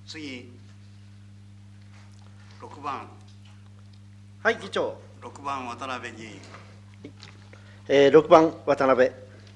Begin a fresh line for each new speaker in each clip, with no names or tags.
次、6番。
はい、議長。
6番、渡辺議員。
6番、渡辺。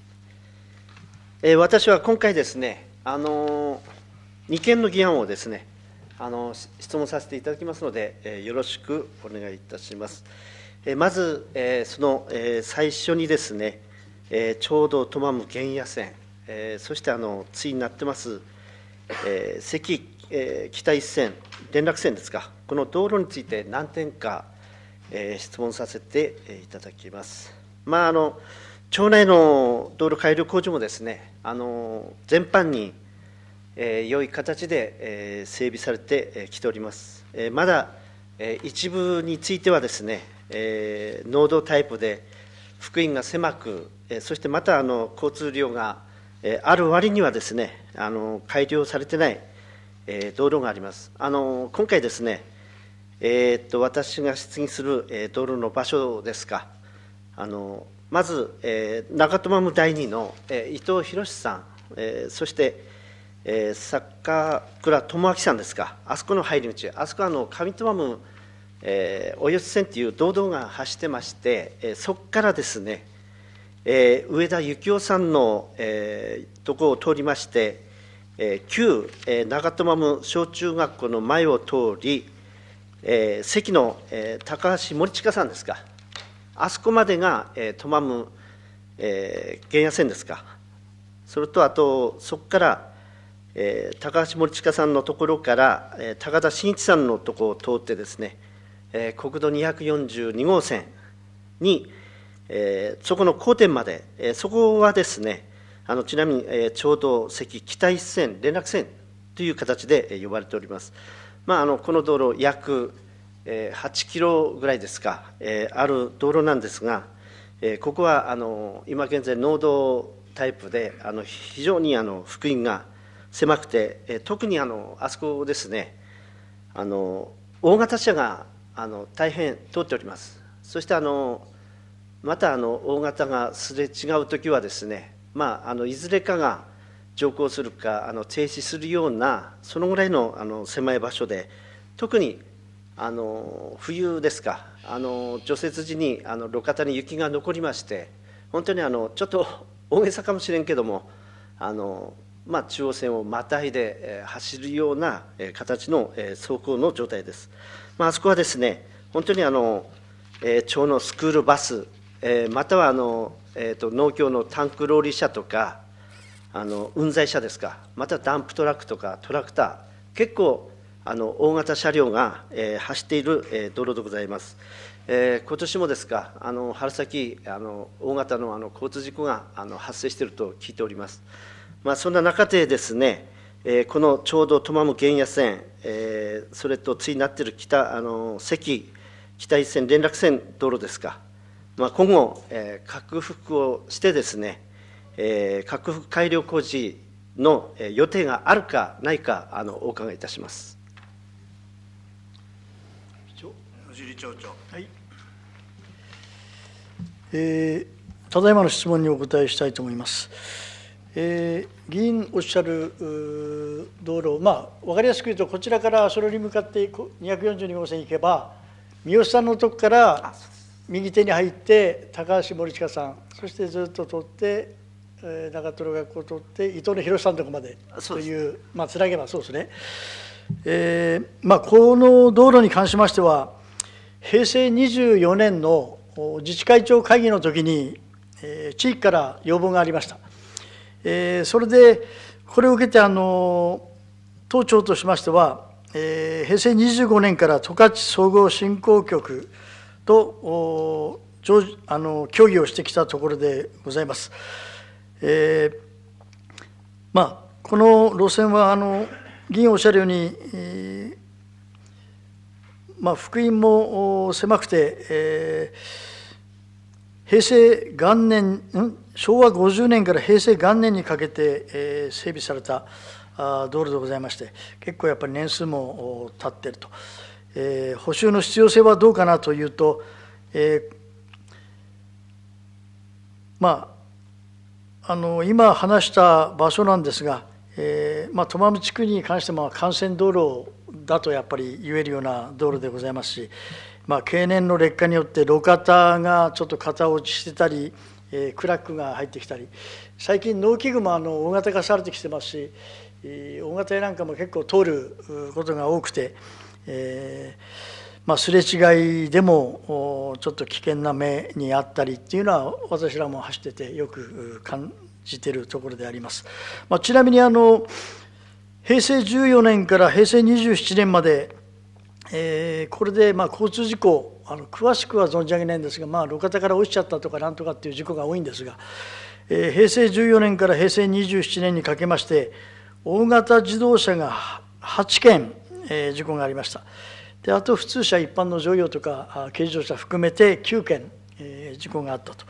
私は今回ですね、2件の議案をですね、質問させていただきますので、よろしくお願いいたします。まず、その最初にですね、ちょうどトマム原野線、そして対になってます、関北一線、連絡線ですか、この道路について何点か、質問させていただきます。町内の道路改良工事もですね、全般に良い形で整備されてきております。まだ一部についてはですね、農道タイプで幅員が狭く、そしてまた交通量がある割にはですね、改良されてない道路があります。今回ですね、私が質疑する道路の場所ですが、まず、長トマム第2の伊藤博さん、そして坂倉智明さんですか、あそこの入り道、あそこは上トマムおよし線という道道が走ってまして、そこからですね、上田幸雄さんのところを通りまして、旧長トマム小中学校の前を通り、関の高橋森近さんですか、あそこまでがトマム原野線ですか、それとあと、そこから高橋森近さんのところから高田真一さんのところを通ってですね、国道242号線に、そこの交点まで、そこはですね、ちなみにちょうど関北一線、連絡線という形で呼ばれております。この道路、約8キロぐらいですか、ある道路なんですが、ここは今現在、農道タイプで、非常に幅員が狭くて、特にあそこですね、大型車が大変通っております。そしてまた大型がすれ違うときはですね、いずれかが乗降するか停止するような、そのぐらいの狭い場所で、特に冬ですか、除雪時に路肩に雪が残りまして、本当にちょっと大げさかもしれんけども、中央線をまたいで走るような形の走行の状態です。あそこはですね、本当に町のスクールバス、または農協のタンクローリー車とか、運載車ですか、またダンプトラックとかトラクター、結構大型車両が走っている道路でございます。今年もですか、春先大型の交通事故が発生していると聞いております。そんな中でですね、このちょうどトマム原野線、それと対になっている関北一線連絡線道路ですか、今後、拡幅をしてですね、拡幅改良工事の予定があるかないかお伺いいたします。
野尻町長。
はい。ただいまの質問にお答えしたいと思います。議員おっしゃる道路、分かりやすく言うと、こちらからそれに向かって242号線に行けば、三好さんのとこから右手に入って、高橋森近さん、そしてずっと通って、長瀞学校を通って、伊藤の博さんのところまでという、つなげばそうですね。この道路に関しましては、平成24年の自治会長会議の時に、地域から要望がありました。それで、これを受けて当庁としましては、平成25年から十勝総合振興局と協議をしてきたところでございます。この路線は議員おっしゃるように、幅員も狭くて、平成元年、昭和50年から平成元年にかけて整備された道路でございまして、結構やっぱり年数も経っていると。補修の必要性はどうかなというと、今話した場所なんですが、 トマム地区に関しても幹線道路だとやっぱり言えるような道路でございますし、経年の劣化によって路肩がちょっと型落ちしてたり、クラックが入ってきたり、最近農機具も大型化されてきてますし、大型なんかも結構通ることが多くて、すれ違いでもちょっと危険な目にあったりっていうのは私らも走っててよく感じているところであります。ちなみに平成14年から平成27年まで、これで交通事故詳しくは存じ上げないんですが、路肩から落ちちゃったとかなんとかっていう事故が多いんですが、平成14年から平成27年にかけまして大型自動車が8件、事故がありました。であと普通車一般の乗用とか軽自動車含めて9件、事故があったと。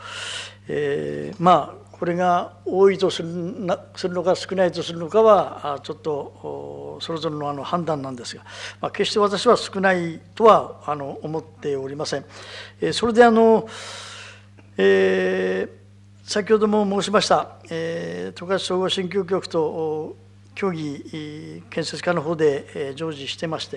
これが多いとするのか少ないとするのかはちょっとそれぞれの判断なんですが、決して私は少ないとは思っておりません。それで先ほども申しました、十勝総合振興局と協議建設課の方で常時してまして、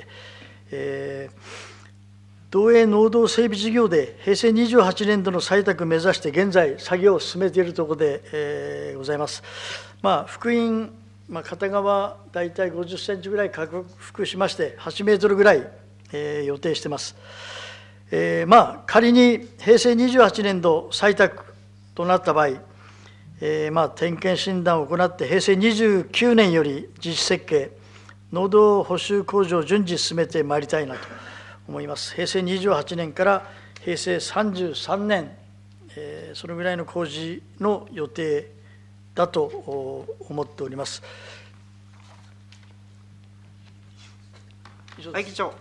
道営農道整備事業で平成28年度の採択を目指して現在作業を進めているところで、ございます。幅員、片側大体50センチぐらい拡幅しまして8メートルぐらい、予定しています。仮に平成28年度採択となった場合、点検診断を行って平成29年より実施設計農道補修工事を順次進めてまいりたいなと思います。平成28年から平成33年、そのぐらいの工事の予定だと思っております。
はい、議長。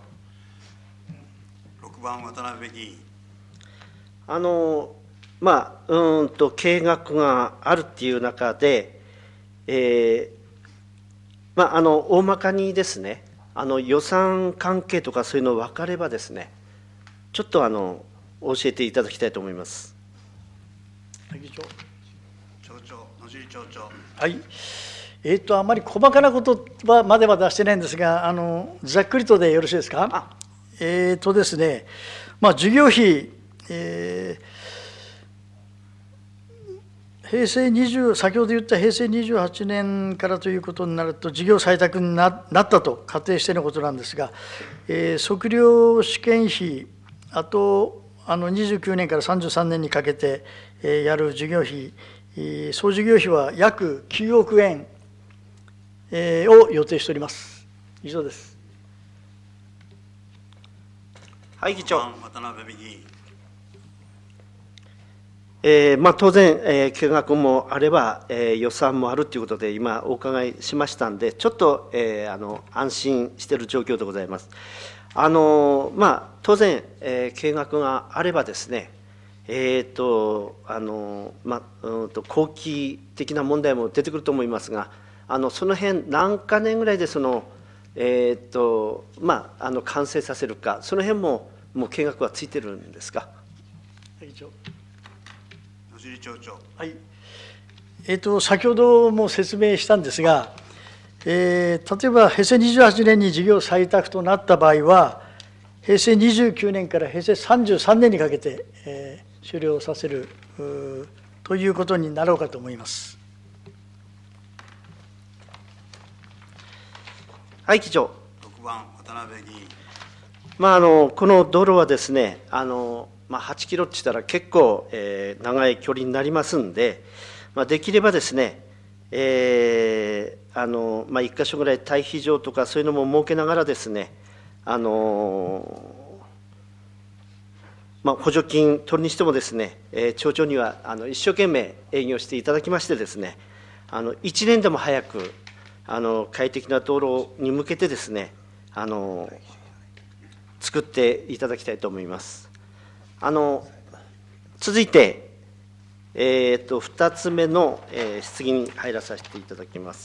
6番渡辺議員。
計画があるっていう中で、大まかにですね、予算関係とかそういうの分かればですね、ちょっと教えていただきたいと思います。
議長。
町長、野尻町長。
はい。あまり細かなことまでは出してないんですが、ざっくりとでよろしいですか。ですね、事業費、先ほど言った平成28年からということになると、事業採択になったと仮定してのことなんですが、測量試験費、あと29年から33年にかけてやる事業費、総事業費は約9億円を予定しております。以上です。
はい、議長。
渡辺議員。
当然、計画もあれば、予算もあるということで、今、お伺いしましたんで、ちょっと、安心している状況でございます。当然、計画があればですね、後期的な問題も出てくると思いますが、その辺何か年ぐらいで完成させるか、その辺もう計画はついてるんですか。
議長。
町長。
はい。先ほども説明したんですが、例えば平成28年に事業採択となった場合は、平成29年から平成33年にかけて、終了させるということになろうかと思います。
はい、議長。
6番渡辺議員。
この道路はですね、8キロって言ったら結構、長い距離になりますんで、できればですね、1箇所ぐらい待避場とかそういうのも設けながらですね、補助金取るにしてもですね、町長には一生懸命営業していただきましてですね、1年でも早く快適な道路に向けてですね、作っていただきたいと思います。続いて、2つ目の、質疑に入らさせていただきます。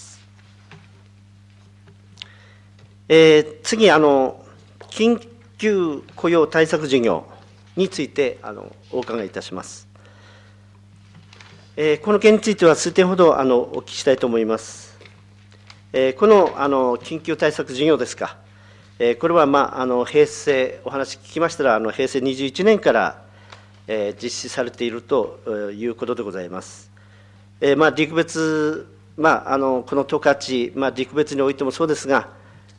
次、緊急雇用対策事業についてお伺いいたします。この件については数点ほどお聞きしたいと思います。 この緊急対策事業ですか、これは、平成、お話聞きましたら、平成21年から、実施されているということでございます。陸別、この十勝、陸別においてもそうですが、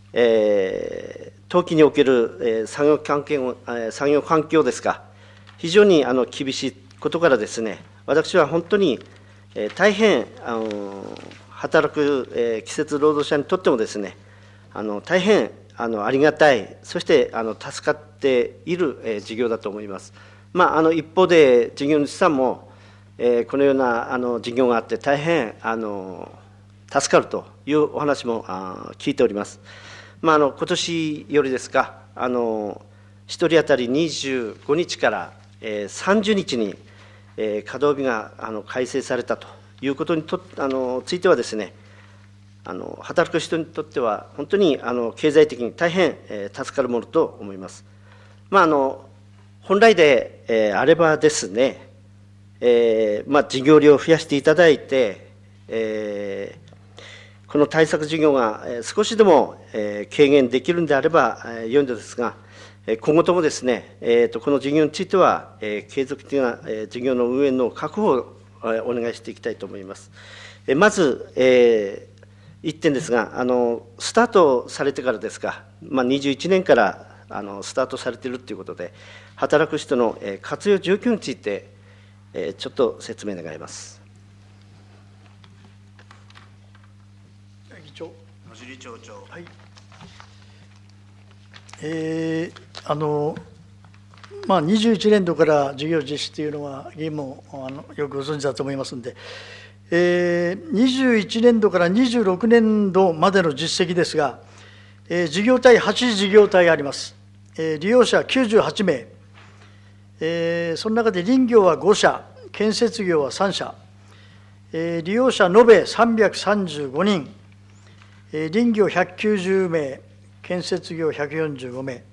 冬季における産業環境ですか、非常に厳しいことからですね、私は本当に大変働く季節労働者にとってもですね、大変ありがたい、そして助かっている事業だと思います。一方で事業主さんもこのような事業があって大変助かるというお話も聞いております。今年よりですか、1人当たり25日から30日に稼働日が改正されたということについてはですね、働く人にとっては本当に経済的に大変助かるものと思います。本来であればですね、事業量を増やしていただいて、この対策事業が少しでも軽減できるんであれば良いのですが、今後ともですね、この事業については継続的な事業の運営の確保をお願いしていきたいと思います。まず、1点ですが、スタートされてからですか、21年からスタートされているということで、働く人の活用状況について、ちょっと説明願います。
議長。
野尻町長。
はい。21年度から事業実施というのは、議員もよくご存知だと思いますので、21年度から26年度までの実績ですが、事業体、8事業体あります。利用者98名、その中で林業は5社、建設業は3社、利用者延べ335人、林業190名、建設業145名、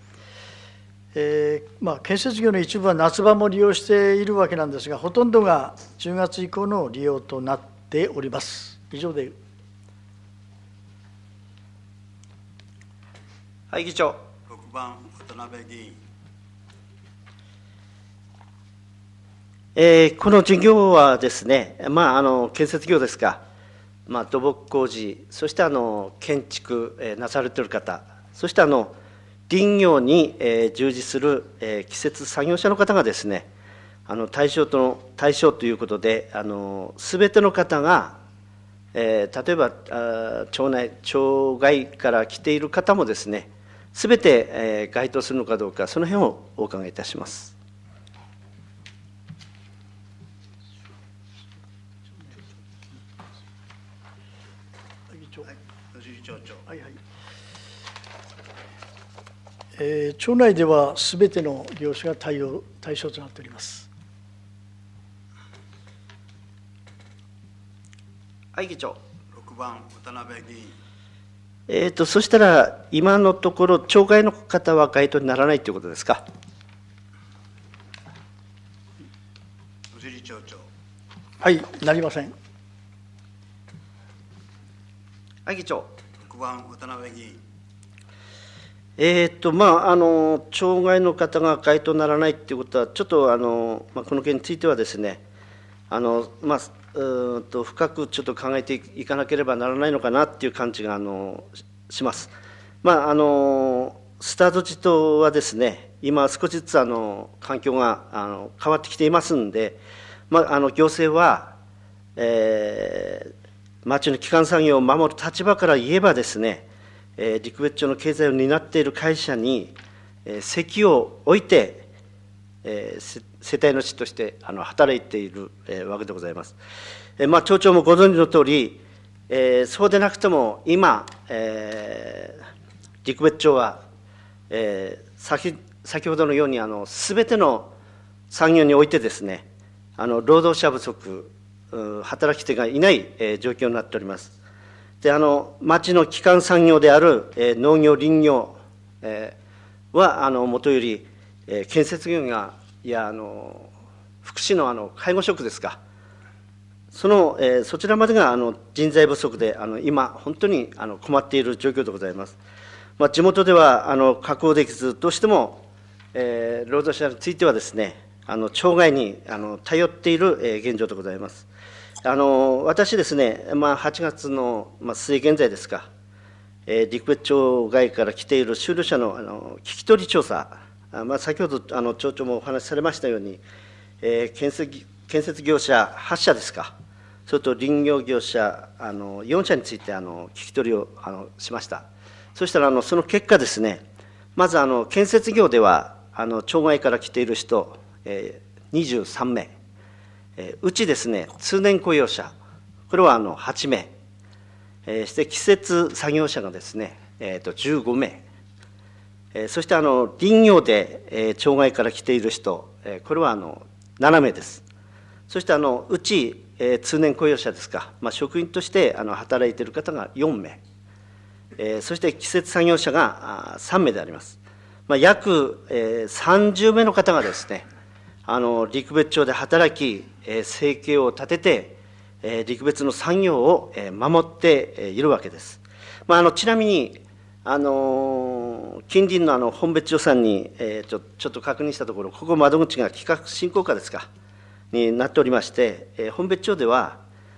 建設業の一部は夏場も利用しているわけなんですが、ほとんどが10月以降の利用となっております。以上で。
はい、議長。
6番、渡辺議
員。この事業はですね、建設業ですか、土木工事、そして建築なされている方、そして林業に従事する季節作業者の方がですね、対象ということで、すべての方が、例えば町外から来ている方もですね、すべて該当するのかどうか、その辺をお伺いいたします。
野尻町長。
はいはい。町内ではすべての業種が対象となっております。
はい、議長。
6番、渡辺議員。
そしたら、今のところ、町外の方は該当にならないということですか。
野尻町長。
はい、なりません。
はい、議長。
6番、渡辺議員。
町外の方が該当にならないということは、ちょっとこの件についてはですね、深くちょっと考えていかなければならないのかなっていう感じがします。スタート時とはですね、今少しずつ環境が変わってきていますんで、行政は、町の基幹産業を守る立場から言えばですね、陸別町の経済を担っている会社に籍を置いて、世帯主として働いているわけでございます。町長もご存知のとおり、そうでなくても今、陸別町は、先ほどのようにすべての産業においてですね、労働者不足、働き手がいない状況になっております。で、町の基幹産業である農業、林業はもとより建設業や福祉の介護職ですか、 そちらまでが人材不足で今、本当に困っている状況でございます。地元では確保できず、どうしても労働者についてはですね、町外に頼っている現状でございます。私ですね、8月の末現在ですか、陸別町外から来ている就労者の聞き取り調査、先ほど町長もお話しされましたように、建設業者8社ですか、それと林業業者4社について聞き取りをしました。そしたらその結果ですね、まず建設業では町外から来ている人、23名、うちですね、通年雇用者、これは8名、そして季節作業者がですね、15名、そして林業で町外から来ている人、これは7名です。そしてうち通年雇用者ですか、職員として働いている方が4名、そして季節作業者が3名であります。約30名の方がですね、陸別町で働き、生計を立てて、陸別の産業を守っているわけです。ちなみに、近隣の本別町さんにちょっと確認したところ、ここ窓口が企画振興課ですか、になっておりまして、本別町では、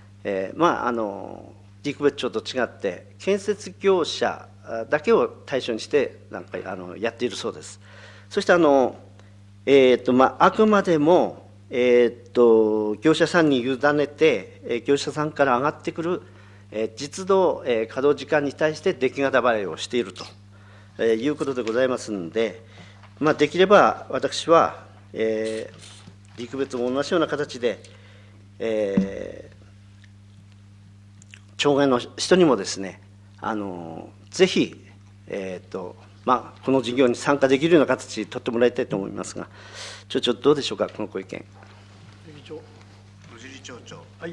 陸別町と違って、建設業者だけを対象にしてやっているそうです。そしてあくまでも、業者さんに委ねて、業者さんから上がってくる実動稼働時間に対して出来方払いをしているということでございますので、できれば私は、陸別も同じような形で、町外の人にもですね、ぜひ、この事業に参加できるような形に取ってもらいたいと思いますが、町長、どうでしょうか、このご意見。
野尻町長。
はい。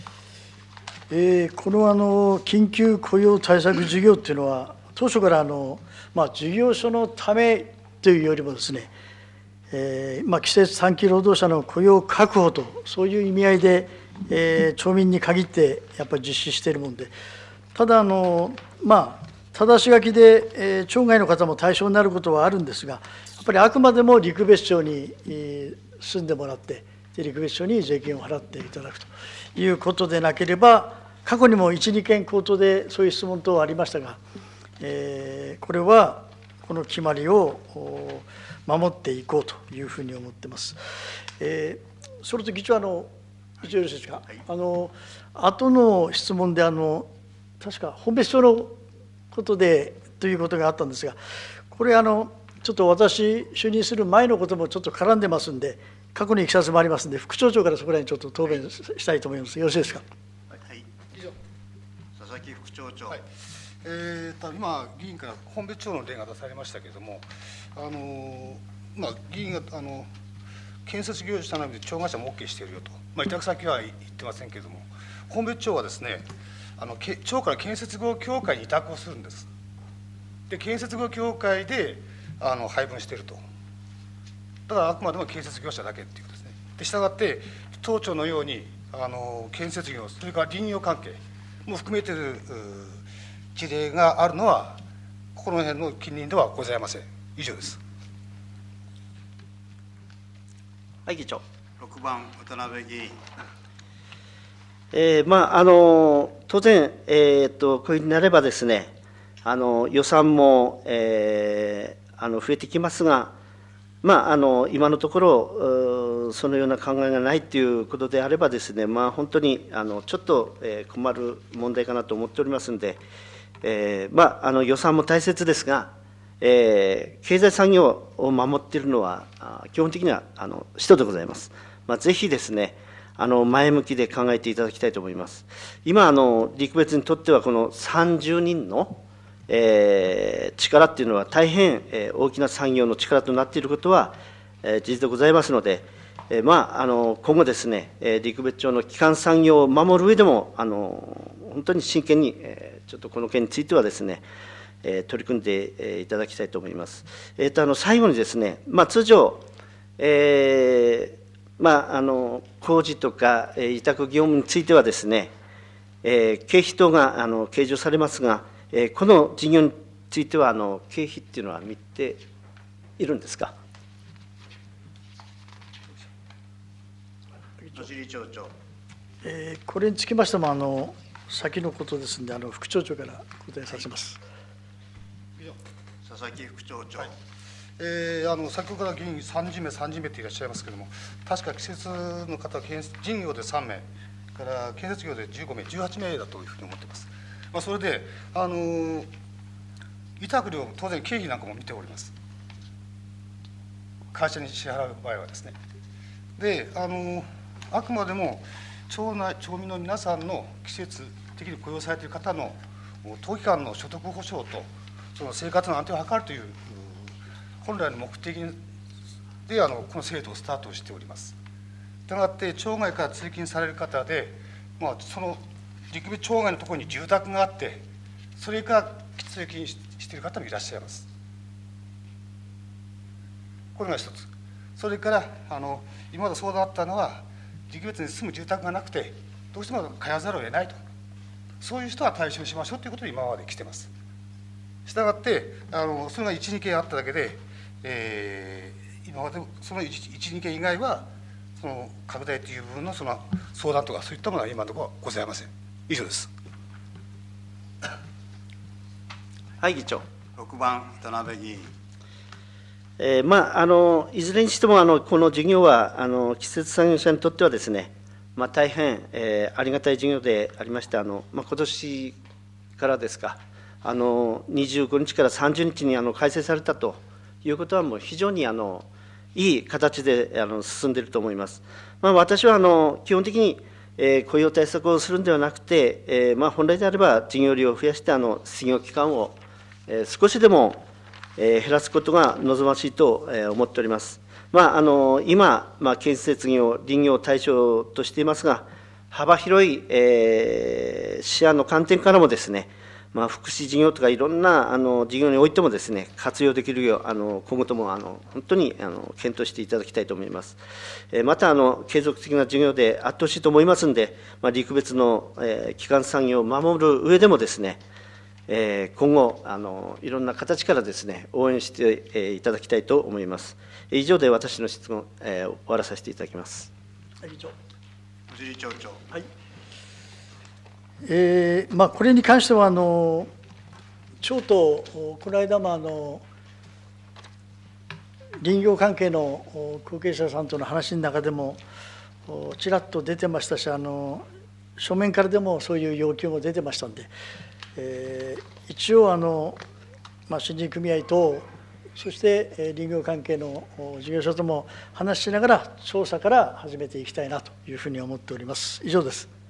この緊急雇用対策事業っていうのは、当初から事業所のためというよりもですね、季節短期労働者の雇用確保と、そういう意味合いで、町民に限ってやっぱり実施しているもので、ただただし書きで、町外の方も対象になることはあるんですが、やっぱりあくまでも陸別町に住んでもらって、陸別町に税金を払っていただくということでなければ、過去にも1、2件口頭でそういう質問等ありましたが、これはこの決まりを守っていこうというふうに思っています。それと議長、一応よろしいですか、後の質問で確か本別町のことでということがあったんですが、これちょっと私、就任する前のこともちょっと絡んでますんで、過去にいきさつもありますんで、副町長からそこらにちょっと答弁したいと思います。よろしいですか。
はい、佐々木副町長。
はい、今、議員から本別町の例が出されましたけれども、議員が建設業者なので町会社も OK しているよと、委託先は言ってませんけれども、本別町はですね、町から建設業協会に委託をするんです。で、建設業協会で配分していると。だからあくまでも建設業者だけっていうことですね。で、したがって、当町のように建設業、それから林業関係も含めている事例があるのは、この辺の近隣ではございません。以上です。
はい、議長。
6番、渡辺議員。
当然、こういうふうになればですね、予算も、増えてきますが、今のところ、そのような考えがないということであればですね、本当にちょっと困る問題かなと思っておりますので、予算も大切ですが、経済産業を守っているのは、基本的には人でございます。ぜひですね、前向きで考えていただきたいと思います。今、陸別にとっては、この30人の力っていうのは大変大きな産業の力となっていることは事実でございますので、今後ですね、陸別町の基幹産業を守る上でも本当に真剣にちょっとこの件についてはですね、取り組んでいただきたいと思います。最後にですね、通常、 工事とか委託業務についてはですね、経費等が計上されますが、この事業については経費っていうのは見ているんですか。
野尻町長。
これにつきましても先のことですので副町長から答えさせます。
佐々木副町長。
先ほどから議員3人目っていらっしゃいますけれども、確か季節の方は事業で3名から建設業で15名18名だというふうに思っています。それで委託料、当然経費なんかも見ております。会社に支払う場合はですね。であくまでも町民の皆さんの季節的に雇用されている方の当期間の所得保障とその生活の安定を図るという本来の目的でこの制度をスタートしております。したがって町外から通勤される方で、その陸別町外のところに住宅があってそれから通勤している方もいらっしゃいます。これが一つ。それから今まで相談あったのは陸別に住む住宅がなくてどうしても通わざるを得ないと、そういう人は対象しましょうということで今まで来てます。したがってそれが1、2件あっただけで、今までその1、2件以外はその拡大という部分のその相談とかそういったものは今のところはございません。以上です。
はい、議長。
6番渡辺議員。
いずれにしてもこの事業は季節産業者にとってはですね、大変、ありがたい事業でありまして今年からですか25日から30日に開催されたということはもう非常にいい形で進んでいると思います。私は基本的に雇用対策をするのではなくて、本来であれば事業量を増やして失業期間を少しでも減らすことが望ましいと思っております。今、建設業、林業を対象としていますが、幅広い視野の観点からもですね、福祉事業とかいろんな事業においてもですね、活用できるよう、今後とも本当に検討していただきたいと思います。また継続的な事業であってほしいと思いますので、陸別の基幹産業を守る上でもですね、今後いろんな形からですね応援していただきたいと思います。以上で私の質問終わらさせていただきます。
議長。
野尻町長。
はい。これに関しては町とこの間も林業関係の後継者さんとの話の中でもちらっと出てましたし書面からでもそういう要求も出てましたんで。一応森林組合とそして林業関係の事業所とも話しながら調査から始めていきたいなというふうに思っております。以上です。